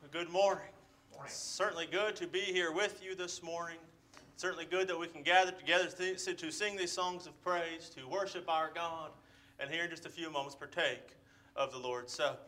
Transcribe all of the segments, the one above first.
Good morning. It's certainly good to be here with you this morning. It's certainly good that we can gather together to sing these songs of praise, to worship our God, and here in just a few moments partake of the Lord's Supper.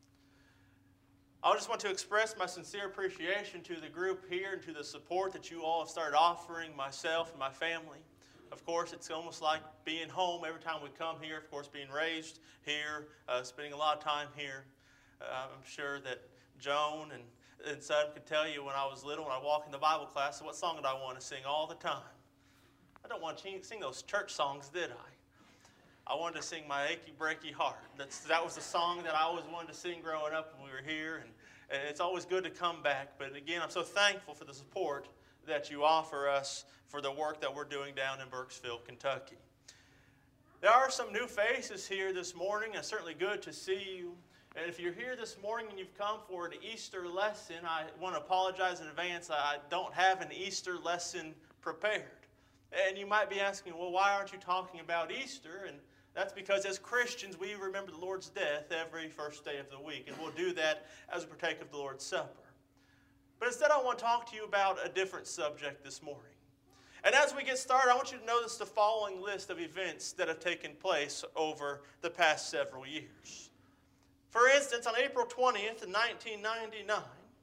I just want to express my sincere appreciation to the group here and to the support that you all have started offering myself and my family. Of course, it's almost like being home every time we come here. Of course, being raised here, spending a lot of time here. I'm sure that Joan and son could tell you when I was little, when I walked in the Bible class, what song did I want to sing all the time? I don't want to sing those church songs, did I? I wanted to sing My Achy Breaky Heart. That was the song that I always wanted to sing growing up when we were here, and it's always good to come back. But again, I'm so thankful for the support that you offer us for the work that we're doing down in Burkesville, Kentucky. There are some new faces here this morning. It's certainly good to see you. And if you're here this morning and you've come for an Easter lesson, I want to apologize in advance. I don't have an Easter lesson prepared. And you might be asking, well, why aren't you talking about Easter? And that's because as Christians, we remember the Lord's death every first day of the week. And we'll do that as we partake of the Lord's Supper. But instead, I want to talk to you about a different subject this morning. And as we get started, I want you to notice the following list of events that have taken place over the past several years. For instance, on April 20th, 1999,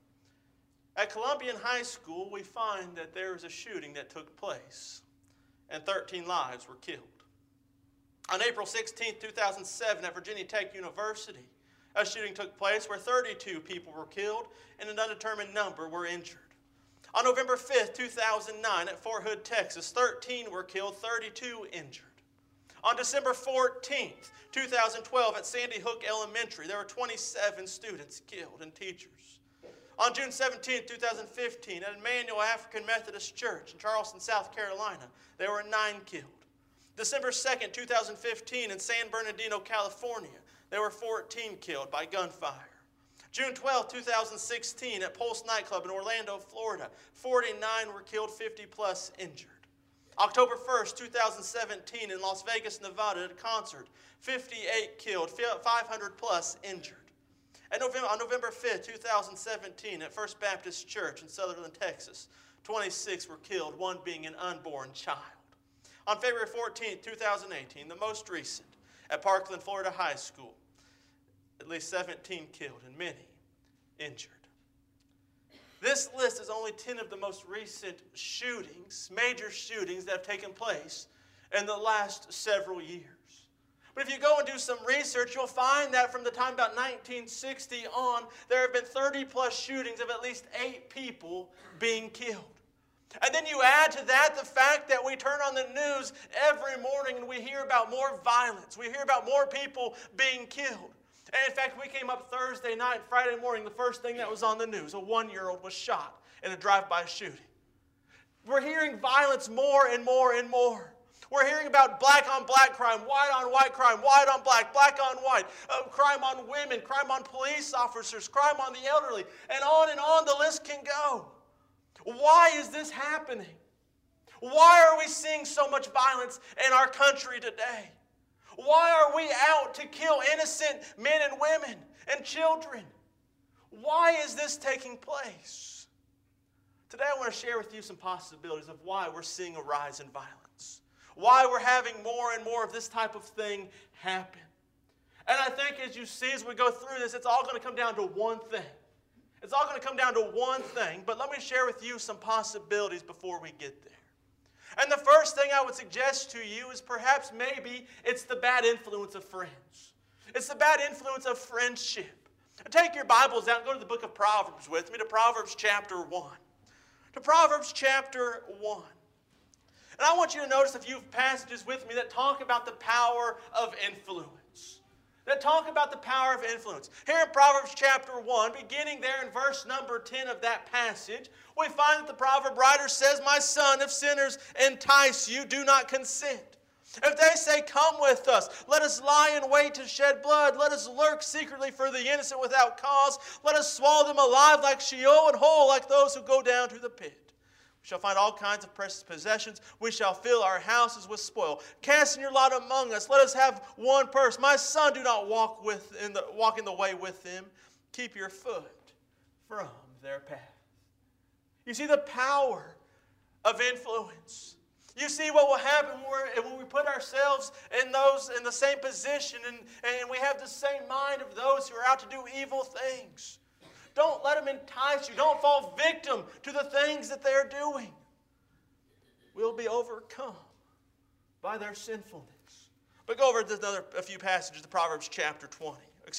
at Columbian High School, we find that there was a shooting that took place, and 13 lives were killed. On April 16th, 2007, at Virginia Tech University, a shooting took place where 32 people were killed and an undetermined number were injured. On November 5th, 2009, at Fort Hood, Texas, 13 were killed, 32 injured. On December 14th, 2012, at Sandy Hook Elementary, there were 27 students killed and teachers. On June 17th, 2015, at Emmanuel African Methodist Church in Charleston, South Carolina, there were 9 killed. December 2nd, 2015, in San Bernardino, California, there were 14 killed by gunfire. June 12th, 2016, at Pulse Nightclub in Orlando, Florida, 49 were killed, 50 plus injured. October 1st, 2017, in Las Vegas, Nevada, at a concert, 58 killed, 500 plus injured. And on November 5th, 2017, at First Baptist Church in Sutherland, Texas, 26 were killed, one being an unborn child. On February 14th, 2018, the most recent, at Parkland, Florida High School, at least 17 killed and many injured. This list is only 10 of the most recent shootings, major shootings that have taken place in the last several years. But if you go and do some research, you'll find that from the time about 1960 on, there have been 30 plus shootings of at least 8 people being killed. And then you add to that the fact that we turn on the news every morning and we hear about more violence. We hear about more people being killed. And in fact, we came up Thursday night and Friday morning, the first thing that was on the news, a 1-year-old was shot in a drive-by shooting. We're hearing violence more and more and more. We're hearing about black-on-black crime, white-on-white crime, white-on-black, black-on-white, crime on women, crime on police officers, crime on the elderly, and on the list can go. Why is this happening? Why are we seeing so much violence in our country today? Why are we out to kill innocent men and women and children? Why is this taking place? Today I want to share with you some possibilities of why we're seeing a rise in violence. Why we're having more and more of this type of thing happen. And I think as you see, as we go through this, it's all going to come down to one thing. It's all going to come down to one thing, but let me share with you some possibilities before we get there. And the first thing I would suggest to you is perhaps maybe it's the bad influence of friends. It's the bad influence of friendship. Take your Bibles out and go to the book of Proverbs with me, to Proverbs chapter 1. To Proverbs chapter 1. And I want you to notice a few passages with me that talk about the power of influence. That talk about the power of influence. Here in Proverbs chapter 1, beginning there in verse number 10 of that passage, we find that the proverb writer says, "My son, if sinners entice you, do not consent. If they say, 'Come with us, let us lie in wait to shed blood. Let us lurk secretly for the innocent without cause. Let us swallow them alive like Sheol and whole like those who go down to the pit. We shall find all kinds of precious possessions. We shall fill our houses with spoil. Cast in your lot among us. Let us have one purse. My son, do not walk in the way with them. Keep your foot from their path. You see the power of influence. You see what will happen when we put ourselves in the same position and we have the same mind of those who are out to do evil things. Don't let them entice you. Don't fall victim to the things that they're doing. We'll be overcome by their sinfulness. But go over to a few passages to Proverbs chapter 12.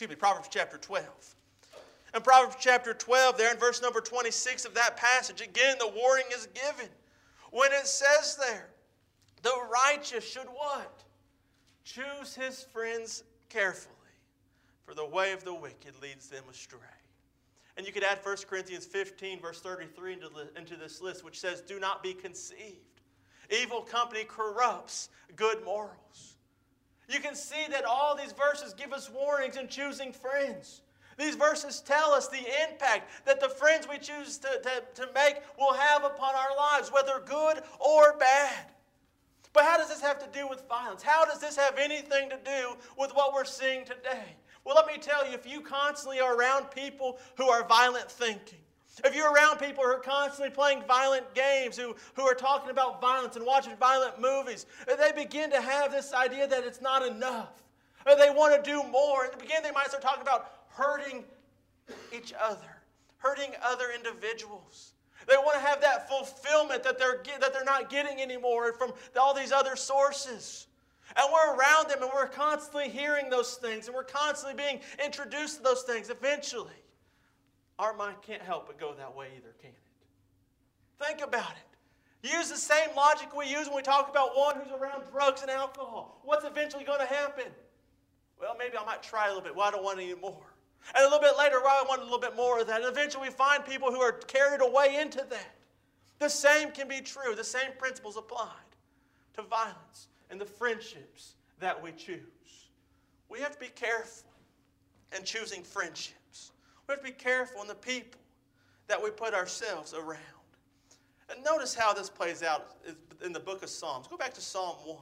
In Proverbs chapter 12, there in verse number 26 of that passage, again the warning is given. When it says there, the righteous should what? Choose his friends carefully, for the way of the wicked leads them astray. And you could add 1 Corinthians 15, verse 33 into this list, which says, do not be conceived. Evil company corrupts good morals. You can see that all these verses give us warnings in choosing friends. These verses tell us the impact that the friends we choose to make will have upon our lives, whether good or bad. But how does this have to do with violence? How does this have anything to do with what we're seeing today? Well, let me tell you, if you constantly are around people who are violent thinking, if you're around people who are constantly playing violent games, who are talking about violence and watching violent movies, they begin to have this idea that it's not enough. They want to do more. In the beginning, they might start talking about hurting each other, hurting other individuals. They want to have that fulfillment that they're not getting anymore from all these other sources. And we're around them and we're constantly hearing those things and we're constantly being introduced to those things. Eventually, our mind can't help but go that way either, can it? Think about it. Use the same logic we use when we talk about one who's around drugs and alcohol. What's eventually going to happen? Well, maybe I might try a little bit. Well, I don't want any more. And a little bit later, well, I want a little bit more of that. And eventually we find people who are carried away into that. The same can be true. The same principles applied to violence and the friendships that we choose. We have to be careful in choosing friendships. We have to be careful in the people that we put ourselves around. And notice how this plays out in the book of Psalms. Go back to Psalm 1.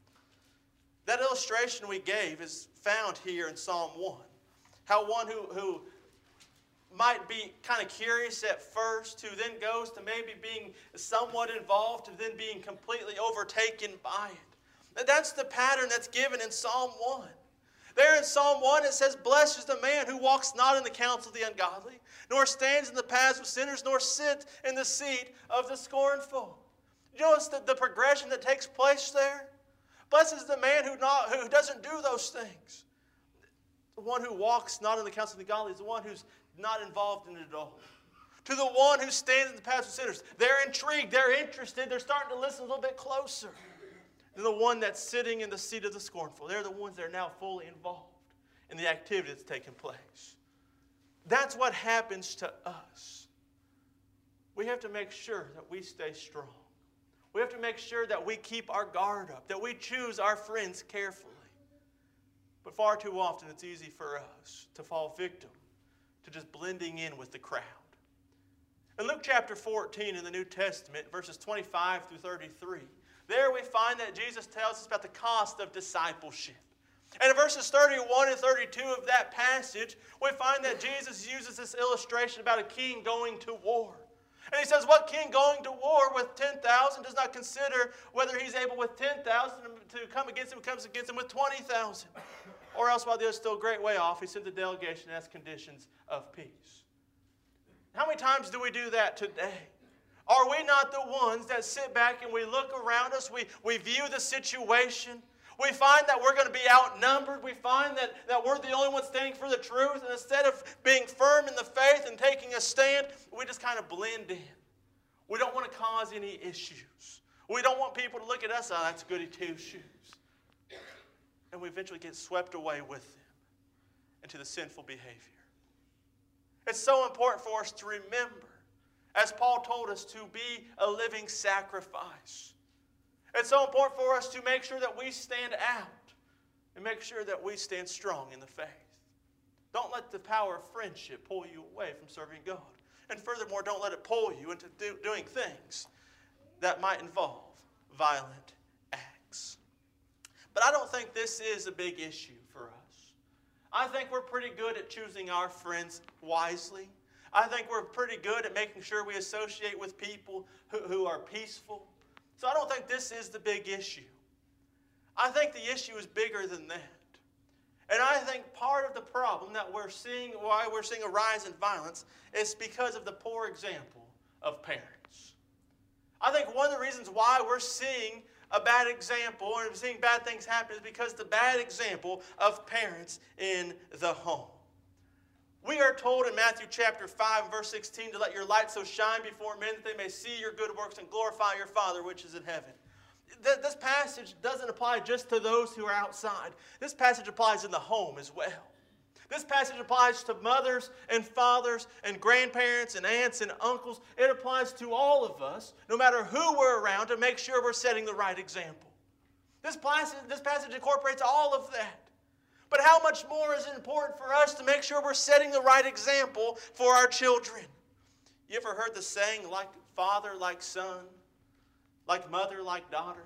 That illustration we gave is found here in Psalm 1. How one who might be kind of curious at first, who then goes to maybe being somewhat involved, to then being completely overtaken by it. And that's the pattern that's given in Psalm 1. There in Psalm 1 it says, blessed is the man who walks not in the counsel of the ungodly, nor stands in the paths of sinners, nor sits in the seat of the scornful. You notice the progression that takes place there? Blessed is the man who doesn't do those things. The one who walks not in the counsel of the godly is the one who's not involved in it at all. To the one who stands in the paths of sinners, they're intrigued, they're interested, they're starting to listen a little bit closer than the one that's sitting in the seat of the scornful. They're the ones that are now fully involved in the activity that's taking place. That's what happens to us. We have to make sure that we stay strong. We have to make sure that we keep our guard up, that we choose our friends carefully. But far too often it's easy for us to fall victim to just blending in with the crowd. In Luke chapter 14 in the New Testament, verses 25 through 33, there we find that Jesus tells us about the cost of discipleship. And in verses 31 and 32 of that passage, we find that Jesus uses this illustration about a king going to war. And he says, what king going to war with 10,000 does not consider whether he's able with 10,000 to come against him, comes against him with 20,000? Or else, while the other's still a great way off, he sent the delegation as conditions of peace. How many times do we do that today? Are we not the ones that sit back and we look around us, we view the situation, we find that we're going to be outnumbered, we find that we're the only ones standing for the truth, and instead of being firm in the faith and taking a stand, we just kind of blend in. We don't want to cause any issues. We don't want people to look at us, oh, that's goody two-shoes. And we eventually get swept away with them into the sinful behavior. It's so important for us to remember, as Paul told us, to be a living sacrifice. It's so important for us to make sure that we stand out and make sure that we stand strong in the faith. Don't let the power of friendship pull you away from serving God. And furthermore, don't let it pull you into doing things that might involve violent acts. But I don't think this is a big issue for us. I think we're pretty good at choosing our friends wisely. I think we're pretty good at making sure we associate with people who are peaceful. So I don't think this is the big issue. I think the issue is bigger than that. And I think part of the problem that we're seeing, why we're seeing a rise in violence, is because of the poor example of parents. I think one of the reasons why we're seeing a bad example or seeing bad things happen is because the bad example of parents in the home. We are told in Matthew chapter 5, verse 16, to let your light so shine before men that they may see your good works and glorify your Father which is in heaven. This passage doesn't apply just to those who are outside. This passage applies in the home as well. This passage applies to mothers and fathers and grandparents and aunts and uncles. It applies to all of us, no matter who we're around, to make sure we're setting the right example. This passage incorporates all of that. But how much more is it important for us to make sure we're setting the right example for our children? You ever heard the saying, like father, like son, like mother, like daughter?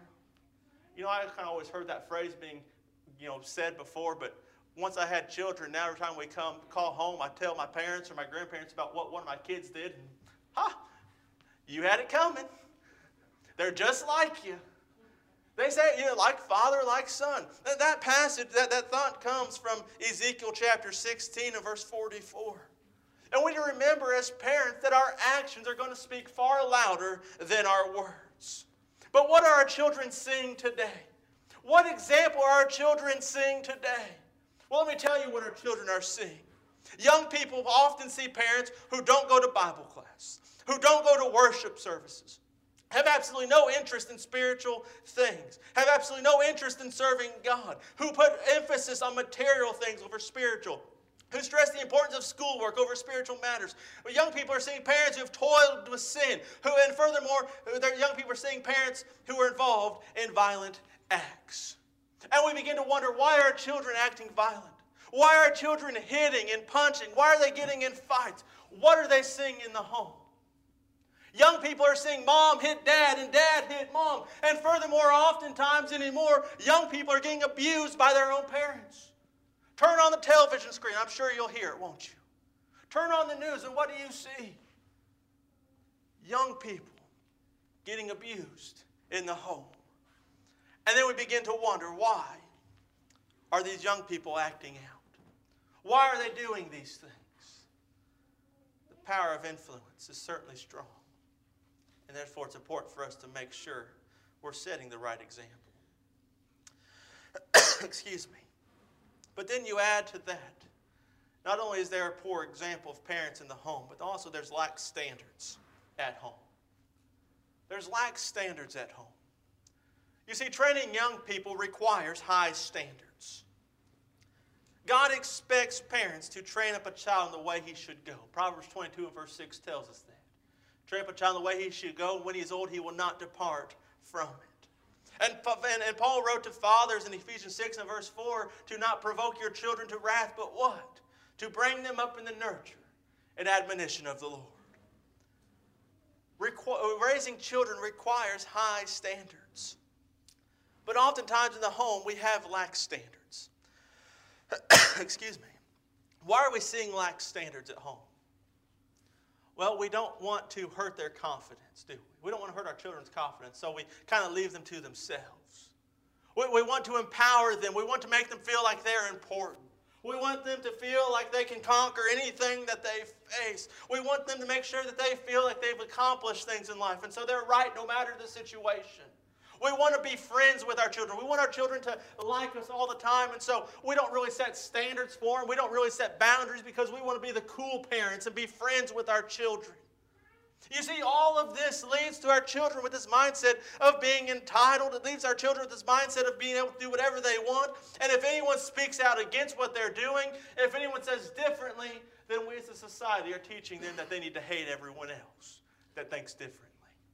I kind of always heard that phrase being, said before, but once I had children, now every time we call home, I tell my parents or my grandparents about what one of my kids did, and you had it coming. They're just like you. They say, like father, like son. That passage, that thought comes from Ezekiel chapter 16 and verse 44. And we need to remember as parents that our actions are going to speak far louder than our words. But what are our children seeing today? What example are our children seeing today? Well, let me tell you what our children are seeing. Young people often see parents who don't go to Bible class, who don't go to worship services, have absolutely no interest in spiritual things, have absolutely no interest in serving God, who put emphasis on material things over spiritual, who stress the importance of schoolwork over spiritual matters. But young people are seeing parents who have toiled with sin, and furthermore, young people are seeing parents who are involved in violent acts. And we begin to wonder, why are our children acting violent? Why are our children hitting and punching? Why are they getting in fights? What are they seeing in the home? Young people are seeing mom hit dad and dad hit mom. And furthermore, oftentimes anymore, young people are getting abused by their own parents. Turn on the television screen. I'm sure you'll hear it, won't you? Turn on the news, and what do you see? Young people getting abused in the home. And then we begin to wonder, why are these young people acting out? Why are they doing these things? The power of influence is certainly strong. And therefore, it's important for us to make sure we're setting the right example. Excuse me. But then you add to that, not only is there a poor example of parents in the home, but also there's lax standards at home. There's lax standards at home. You see, training young people requires high standards. God expects parents to train up a child in the way he should go. Proverbs 22 and verse 6 tells us that. Train up a child in the way he should go. When he is old, he will not depart from it. And Paul wrote to fathers in Ephesians 6 and verse 4, to not provoke your children to wrath, but what? To bring them up in the nurture and admonition of the Lord. Raising children requires high standards. But oftentimes in the home, we have lax standards. Excuse me. Why are we seeing lax standards at home? Well, we don't want to hurt their confidence, do we? We don't want to hurt our children's confidence, so we kind of leave them to themselves. We want to empower them. We want to make them feel like they're important. We want them to feel like they can conquer anything that they face. We want them to make sure that they feel like they've accomplished things in life, and so they're right no matter the situation. We want to be friends with our children. We want our children to like us all the time, and so we don't really set standards for them. We don't really set boundaries because we want to be the cool parents and be friends with our children. You see, all of this leads to our children with this mindset of being entitled. It leaves our children with this mindset of being able to do whatever they want. And if anyone speaks out against what they're doing, if anyone says differently, then we as a society are teaching them that they need to hate everyone else that thinks differently.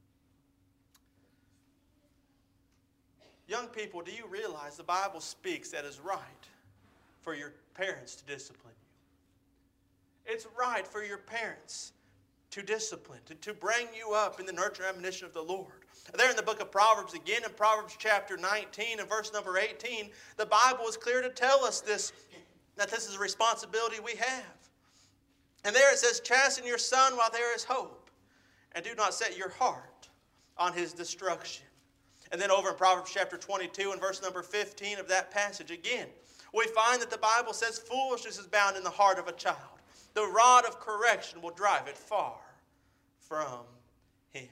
Young people, do you realize the Bible speaks that it's right for your parents to discipline you? It's right for your parents to discipline, to bring you up in the nurture and admonition of the Lord. There in the book of Proverbs, again in Proverbs chapter 19 and verse number 18, the Bible is clear to tell us this, that this is a responsibility we have. And there it says, chasten your son while there is hope, and do not set your heart on his destruction. And then over in Proverbs chapter 22 and verse number 15 of that passage, again, we find that the Bible says foolishness is bound in the heart of a child. The rod of correction will drive it far from him.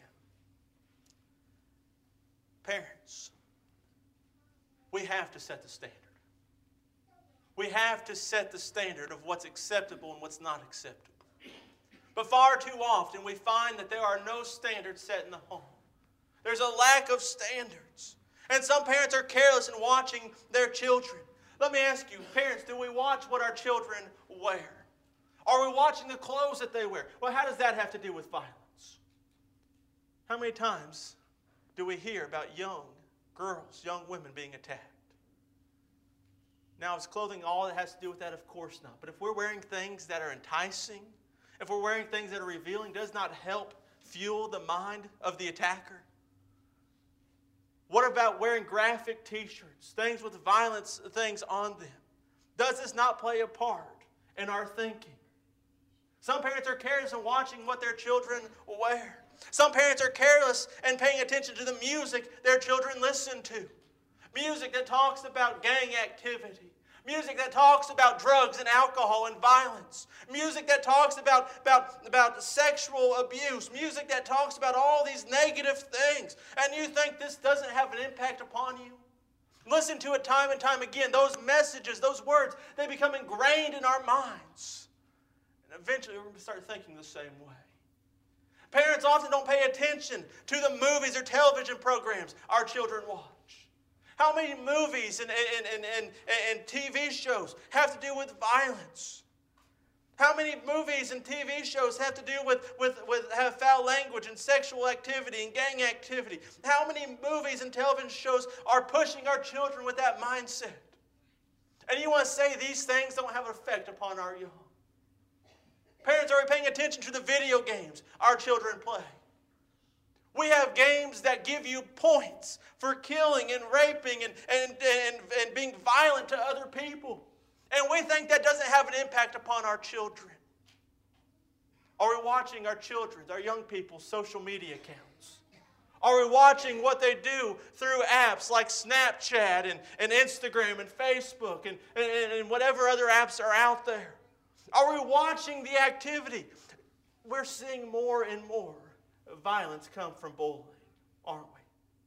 Parents, we have to set the standard. We have to set the standard of what's acceptable and what's not acceptable. But far too often we find that there are no standards set in the home. There's a lack of standards. And some parents are careless in watching their children. Let me ask you, parents, do we watch what our children wear? Are we watching the clothes that they wear? Well, how does that have to do with violence? How many times do we hear about young girls, young women being attacked? Now, is clothing all that has to do with that? Of course not. But if we're wearing things that are enticing, if we're wearing things that are revealing, does not help fuel the mind of the attacker? What about wearing graphic t-shirts, things with violence things on them? Does this not play a part in our thinking? Some parents are careless in watching what their children wear. Some parents are careless in paying attention to the music their children listen to. Music that talks about gang activity. Music that talks about drugs and alcohol and violence. Music that talks about sexual abuse. Music that talks about all these negative things. And you think this doesn't have an impact upon you? Listen to it time and time again. Those messages, those words, they become ingrained in our minds. And eventually we're going to start thinking the same way. Parents often don't pay attention to the movies or television programs our children watch. How many movies and TV shows have to do with violence? How many movies and TV shows have to do with have foul language and sexual activity and gang activity? How many movies and television shows are pushing our children with that mindset? And you want to say these things don't have an effect upon our young? Parents, are we paying attention to the video games our children play? We have games that give you points for killing and raping and being violent to other people. And we think that doesn't have an impact upon our children. Are we watching our children's, our young people's social media accounts? Are we watching what they do through apps like Snapchat and Instagram and Facebook and whatever other apps are out there? Are we watching the activity? We're seeing more and more violence come from bullying, aren't we?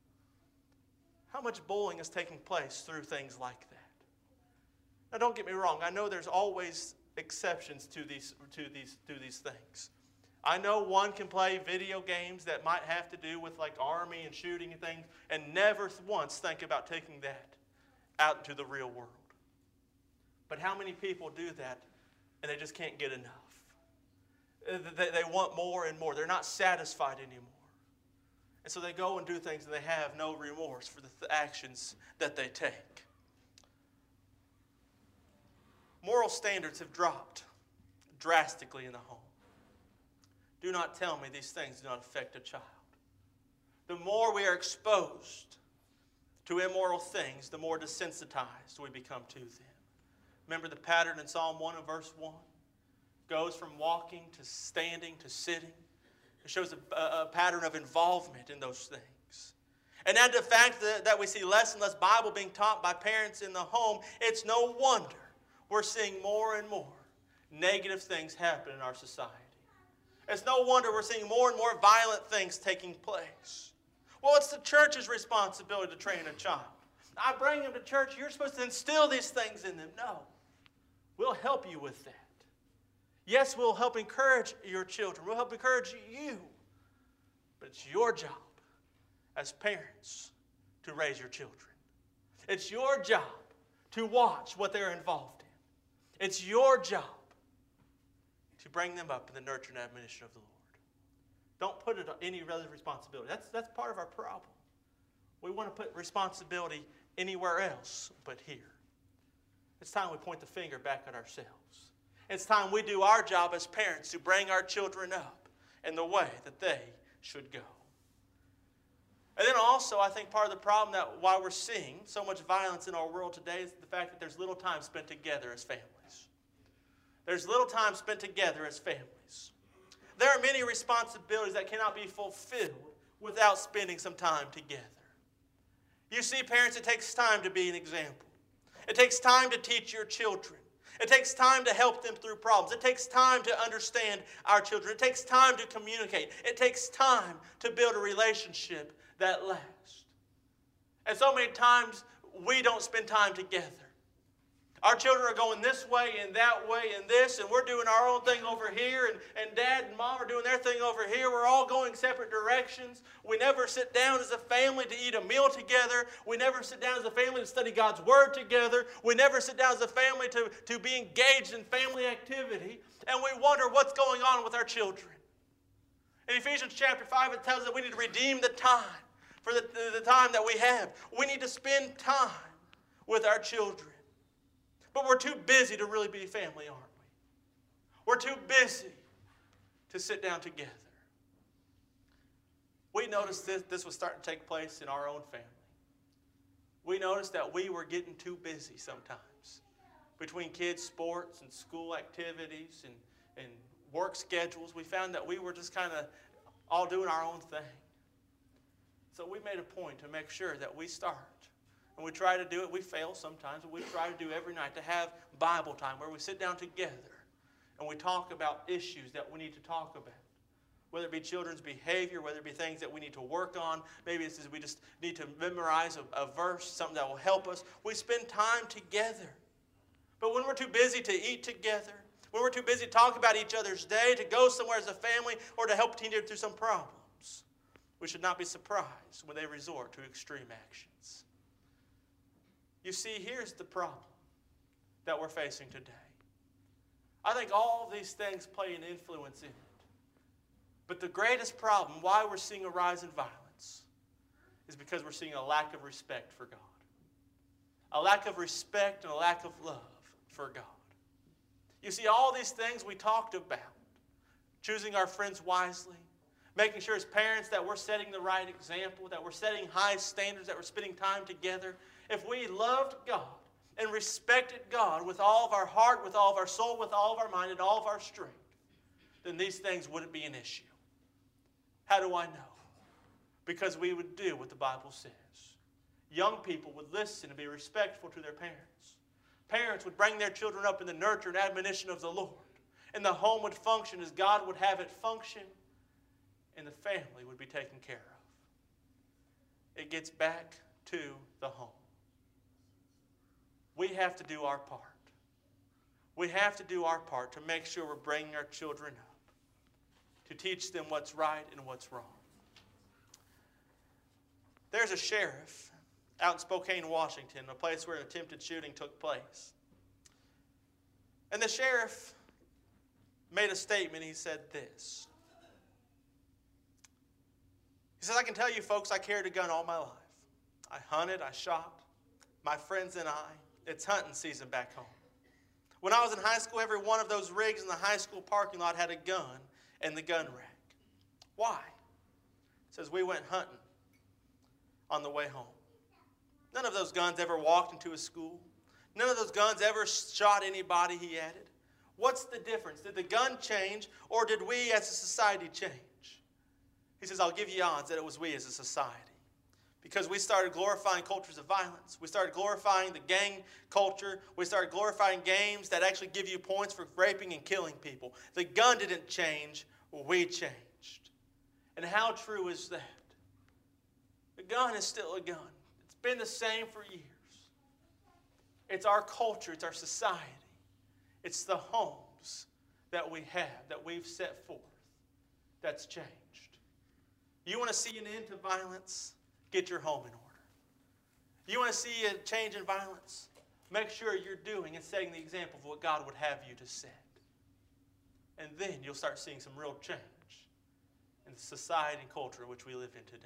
How much bullying is taking place through things like that? Now, don't get me wrong. I know there's always exceptions to these things. I know one can play video games that might have to do with like army and shooting and things, and never once think about taking that out into the real world. But how many people do that and they just can't get enough? They want more and more. They're not satisfied anymore. And so they go and do things and they have no remorse for the actions that they take. Moral standards have dropped drastically in the home. Do not tell me these things do not affect a child. The more we are exposed to immoral things, the more desensitized we become to them. Remember the pattern in Psalm 1 and verse 1? Goes from walking to standing to sitting. It shows a pattern of involvement in those things. And add the fact that we see less and less Bible being taught by parents in the home, it's no wonder we're seeing more and more negative things happen in our society. It's no wonder we're seeing more and more violent things taking place. Well, it's the church's responsibility to train a child. I bring them to church, you're supposed to instill these things in them. No. We'll help you with that. Yes, we'll help encourage your children. We'll help encourage you. But it's your job as parents to raise your children. It's your job to watch what they're involved in. It's your job to bring them up in the nurture and admonition of the Lord. Don't put it on any other responsibility. That's part of our problem. We want to put responsibility anywhere else but here. It's time we point the finger back at ourselves. It's time we do our job as parents to bring our children up in the way that they should go. And then also, I think part of the problem that why we're seeing so much violence in our world today is the fact that there's little time spent together as families. There's little time spent together as families. There are many responsibilities that cannot be fulfilled without spending some time together. You see, parents, it takes time to be an example. It takes time to teach your children. It takes time to help them through problems. It takes time to understand our children. It takes time to communicate. It takes time to build a relationship that lasts. And so many times, we don't spend time together. Our children are going this way and that way and this, and we're doing our own thing over here, and Dad and Mom are doing their thing over here. We're all going separate directions. We never sit down as a family to eat a meal together. We never sit down as a family to study God's Word together. We never sit down as a family to be engaged in family activity, and we wonder what's going on with our children. In Ephesians chapter 5, it tells us that we need to redeem the time for the time that we have. We need to spend time with our children. But we're too busy to really be family, aren't we? We're too busy to sit down together. We noticed this was starting to take place in our own family. We noticed that we were getting too busy sometimes. Between kids' sports and school activities and work schedules, we found that we were just kind of all doing our own thing. So we made a point to make sure that we start. And we try to do it. We fail sometimes, but we try to do every night to have Bible time where we sit down together and we talk about issues that we need to talk about. Whether it be children's behavior, whether it be things that we need to work on. Maybe it's we just need to memorize a verse, something that will help us. We spend time together. But when we're too busy to eat together, when we're too busy to talk about each other's day, to go somewhere as a family, or to help teenagers through some problems, we should not be surprised when they resort to extreme actions. You see, here's the problem that we're facing today. I think all of these things play an influence in it. But the greatest problem, why we're seeing a rise in violence, is because we're seeing a lack of respect for God. A lack of respect and a lack of love for God. You see, all these things we talked about, choosing our friends wisely, making sure as parents that we're setting the right example, that we're setting high standards, that we're spending time together. If we loved God and respected God with all of our heart, with all of our soul, with all of our mind, and all of our strength, then these things wouldn't be an issue. How do I know? Because we would do what the Bible says. Young people would listen and be respectful to their parents. Parents would bring their children up in the nurture and admonition of the Lord. And the home would function as God would have it function, and the family would be taken care of. It gets back to the home. We have to do our part. We have to do our part to make sure we're bringing our children up, to teach them what's right and what's wrong. There's a sheriff out in Spokane, Washington, a place where an attempted shooting took place. And the sheriff made a statement. He said this. He says, I can tell you folks, I carried a gun all my life. I hunted, I shot. My friends and I, it's hunting season back home. When I was in high school, every one of those rigs in the high school parking lot had a gun in the gun rack. Why? It says we went hunting on the way home. None of those guns ever walked into a school. None of those guns ever shot anybody, he added. What's the difference? Did the gun change, or did we as a society change? He says, I'll give you odds that it was we as a society. Because we started glorifying cultures of violence. We started glorifying the gang culture. We started glorifying games that actually give you points for raping and killing people. The gun didn't change, we changed. And how true is that? The gun is still a gun. It's been the same for years. It's our culture, it's our society. It's the homes that we have, that we've set forth, that's changed. You want to see an end to violence? Get your home in order. You want to see a change in violence? Make sure you're doing and setting the example of what God would have you to set. And then you'll start seeing some real change in the society and culture in which we live in today.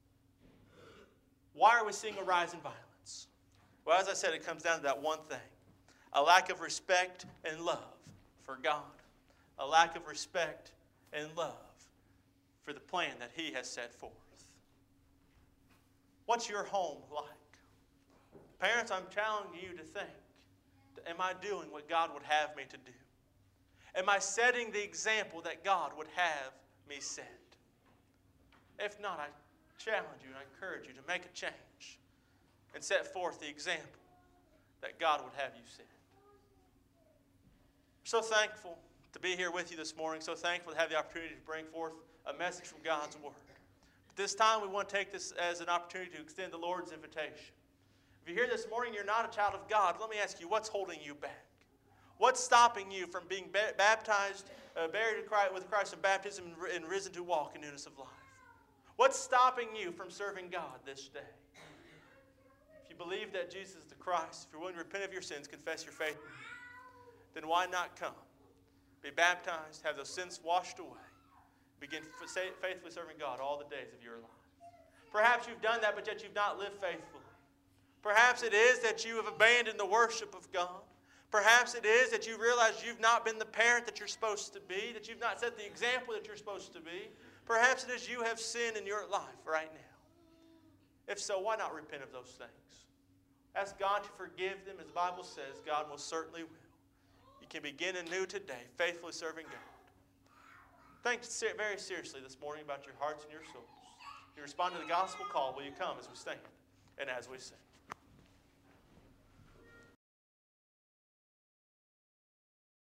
Why are we seeing a rise in violence? Well, as I said, it comes down to that one thing. A lack of respect and love for God. A lack of respect and love for the plan that He has set forth. What's your home like? Parents, I'm challenging you to think, am I doing what God would have me to do? Am I setting the example that God would have me set? If not, I challenge you and I encourage you to make a change and set forth the example that God would have you set. So thankful to be here with you this morning. So thankful to have the opportunity to bring forth a message from God's Word. But this time we want to take this as an opportunity to extend the Lord's invitation. If you're here this morning, you're not a child of God, let me ask you, what's holding you back? What's stopping you from being baptized, buried with Christ in baptism, and risen to walk in newness of life? What's stopping you from serving God this day? If you believe that Jesus is the Christ, if you're willing to repent of your sins, confess your faith, then why not come? Be baptized, have those sins washed away, begin faithfully serving God all the days of your life. Perhaps you've done that, but yet you've not lived faithfully. Perhaps it is that you have abandoned the worship of God. Perhaps it is that you realize you've not been the parent that you're supposed to be, that you've not set the example that you're supposed to be. Perhaps it is you have sin in your life right now. If so, why not repent of those things? Ask God to forgive them. As the Bible says, God most certainly will. You can begin anew today, faithfully serving God. Think very seriously this morning about your hearts and your souls. You respond to the gospel call. Will you come as we stand and as we sing?